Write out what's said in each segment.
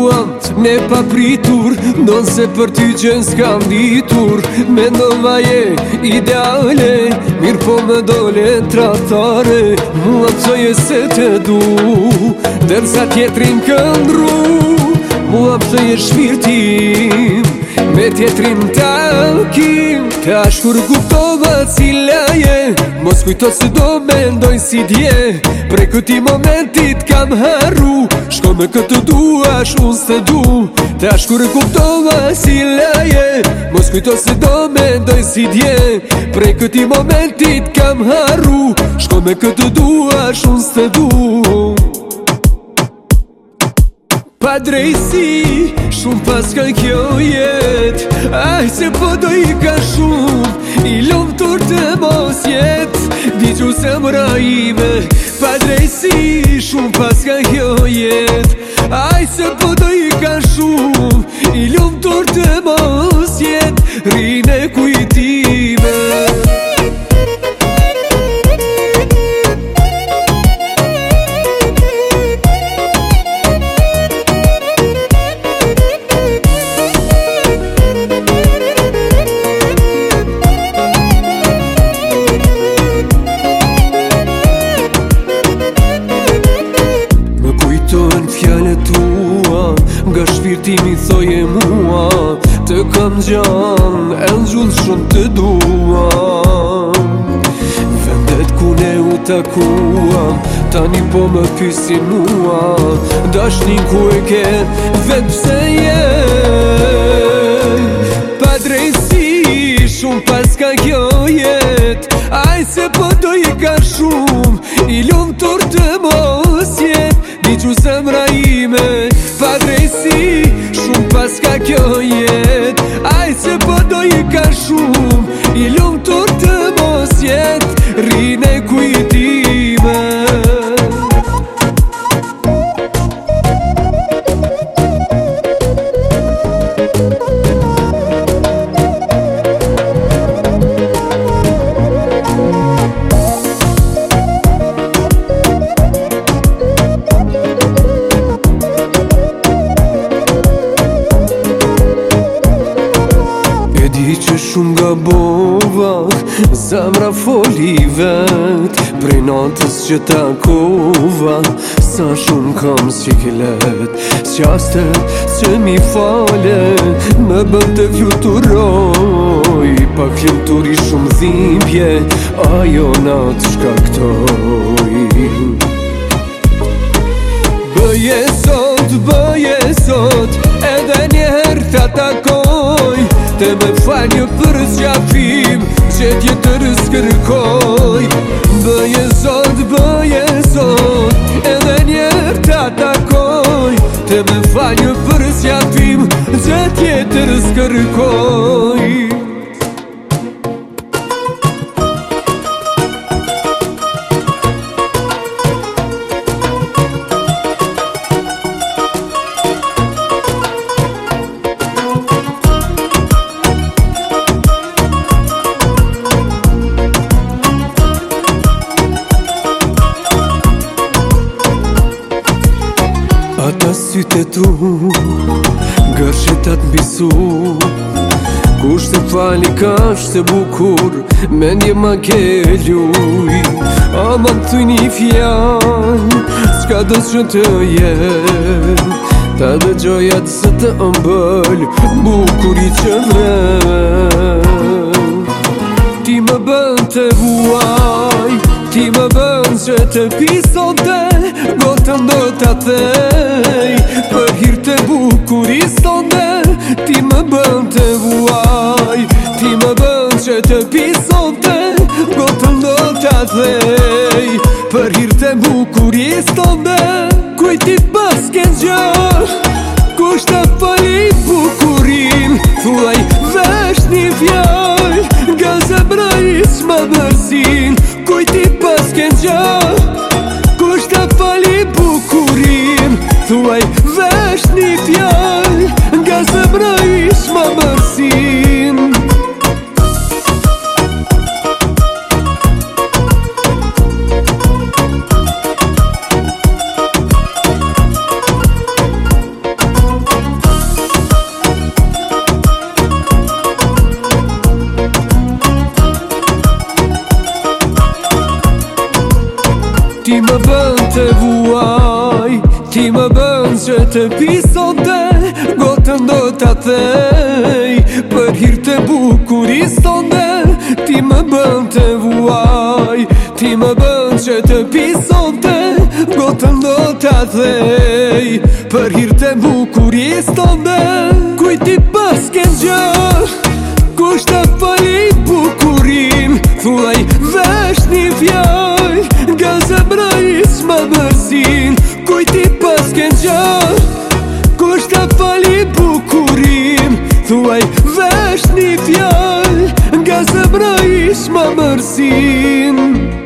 duam me papritur, non se për ty që s'kam ditur. Mendova je ideale, mirë po me dole tratare. Mua pësoje se te du, dërsa tjetrin këndru. Mua pësoje shpirtim, me tjetrin takim. Tash kur kuptova cila je, mos kujto se do mendoj si dje. Prej këti momentit kam harru, shko me këtë duash unë se du. Tash kur kuptova cila je, mos kujto se do mendoj si dje. Prej këti momentit kam harru, shko me këtë duash unë se du. Pa drejsi, shumë pas ka kjo jet. Aj se po do i ka shumë, i lumë tur të mos jet. Digju se mëra ime, pa drejsi, shumë pas ka kjo jet. Aj se po do i ka shumë, i lumë tur të mos jet. Rine kujtime. Nga shpirtimi thoje mua, të kam gjan, e në gjullë shumë të duam. Vendet ku ne u takuam, tani po më pysin mua. Dashnin ku e ke, vetë pse je. Pa drejtësi, shumë pas ka kjo jet. Aj se po do i ka shumë, i lumë tur të mos jet. Digju zemra ime, pa drejtësi, shumë pas ka kjo jet. Aj se po do i ka shumë, i lumë tur të mos jet. Rine kujtime. Që shumë nga bova, zemra foli vet. Prej natës që takova, sa shumë kam s'qiklet. S'qastet që mi fale, me bën të fluturoj. Pa kluturi shumë dhimbje, ajo natë shkaktoj. Bëje sot, edhe njerë të takoj. Te me fal një për zgjafim, që tjetër s'kërkoj. Bëje sot, edhe njerë të takoj. Te me fal një për zgjafim, që tjetër s'kërkoj. Ata sytë e tu, gërshetat mbisu. Kush të fali ka shtë bukur, mendje ma ke luj. Ama të thuj një fjall, s'ka dës që të jem. Ta dhe gjojat së të ëmbëll, bukuri që vrem. Ti më bën të vuaj, ti më bën që të pisonte. Gotën do t'a thej, për hir të bukuris tonde. Ti më bën të vuaj, ti më bën që të pisonte. Gotën do t'a thej, për hir të bukuris tonde. Kujti pas kënë gjë, kush të fali bukurin. Thuaj vesh një fjall, nga zemra isma mërsin. Kujti pas kënë gjë, kush të fali bukurin. Thuaj vesh një fjall, nga zemra isma mërsin. të pisonte, gotën do t'a thej. Për hir të bukuris tonde, ti më bën të vuaj. Ti më bën që të pisonte, gotën do t'a thej. Për hir të bukuris tonde, kujti pas ken gjë, kush të fali bukurin. Thuaj vesh një fjall, nga zemra isma mërsin. Kujti pas ken gjë, kush të fali bukurin. Thuaj vesh një fjall, nga zemra isma mërsin.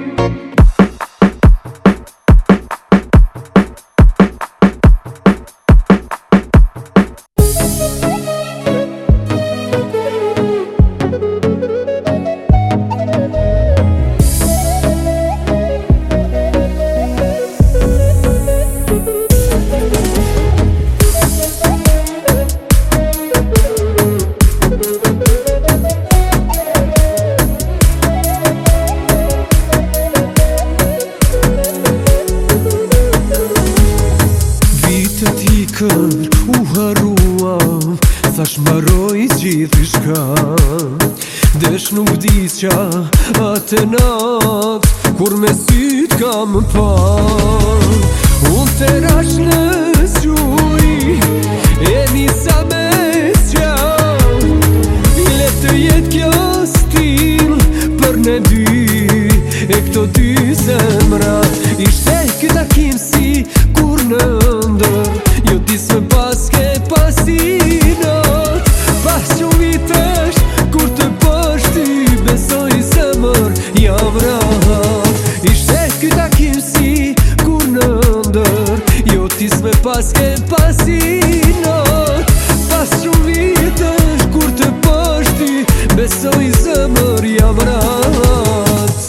U haruam, thash mbaroj gjithi shka. Desh nuk disqa atë nat, kur me syt kam pa. Unë të rash në zgjuj, e nisa me zgjav. Le të jet kjo stil për ne dy, e këto dy zemrat. Ishte këta kim si kur në ndër, jo disme pas ke pasinat. Pas që vitesh, kur të pash ty, besoj zemër jam rahat. Ishte këta kim si kur në ndër, jo disme pas ke pasinat. Pas që vitesh, kur të pash ty, besoj zemër jam rahat.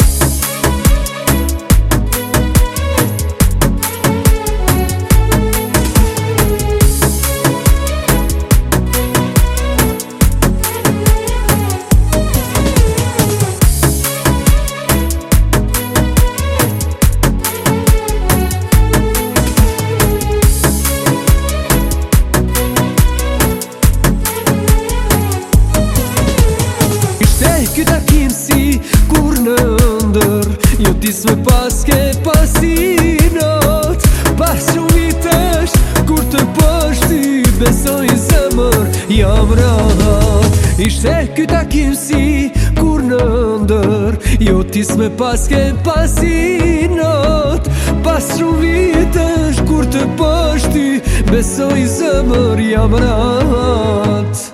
Këta kim si kur në ndër, jo disme pas ke pasinat. Pas që vitesh, kur të pash ty, besoj zemër jam rahat. Ishte këta kim si kur në ndër, jo disme pas ke pasinat. Pas që vitesh, kur të pash ty, besoj zemër jam rahat.